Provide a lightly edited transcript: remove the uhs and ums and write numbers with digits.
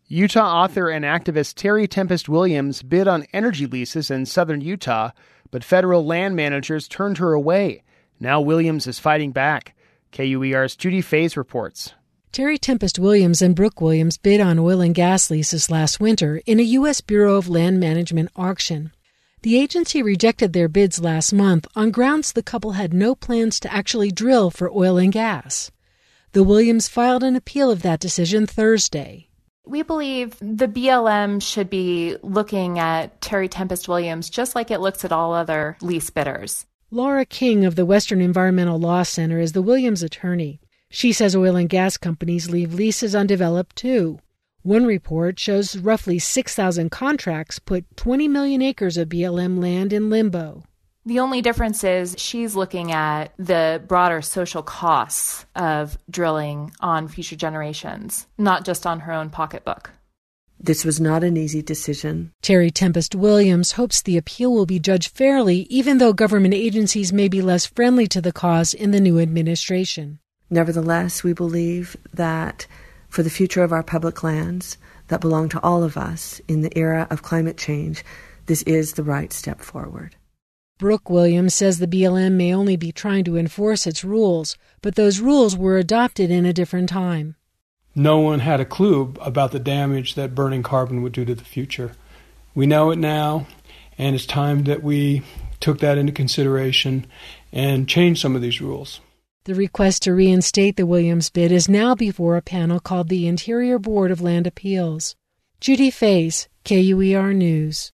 Utah author and activist Terry Tempest Williams bid on energy leases in southern Utah, but federal land managers turned her away. Now Williams is fighting back. KUER's Judy Fays reports. Terry Tempest Williams and Brooke Williams bid on oil and gas leases last winter in a U.S. Bureau of Land Management auction. The agency rejected their bids last month on grounds the couple had no plans to actually drill for oil and gas. The Williams filed an appeal of that decision Thursday. We believe the BLM should be looking at Terry Tempest Williams just like it looks at all other lease bidders. Laura King of the Western Environmental Law Center is the Williams attorney. She says oil and gas companies leave leases undeveloped, too. One report shows roughly 6,000 contracts put 20 million acres of BLM land in limbo. The only difference is she's looking at the broader social costs of drilling on future generations, not just on her own pocketbook. This was not an easy decision. Terry Tempest Williams hopes the appeal will be judged fairly, even though government agencies may be less friendly to the cause in the new administration. Nevertheless, we believe that for the future of our public lands that belong to all of us in the era of climate change, this is the right step forward. Brooke Williams says the BLM may only be trying to enforce its rules, but those rules were adopted in a different time. No one had a clue about the damage that burning carbon would do to the future. We know it now, and it's time that we took that into consideration and changed some of these rules. The request to reinstate the Williams bid is now before a panel called the Interior Board of Land Appeals. Judy Fays, KUER News.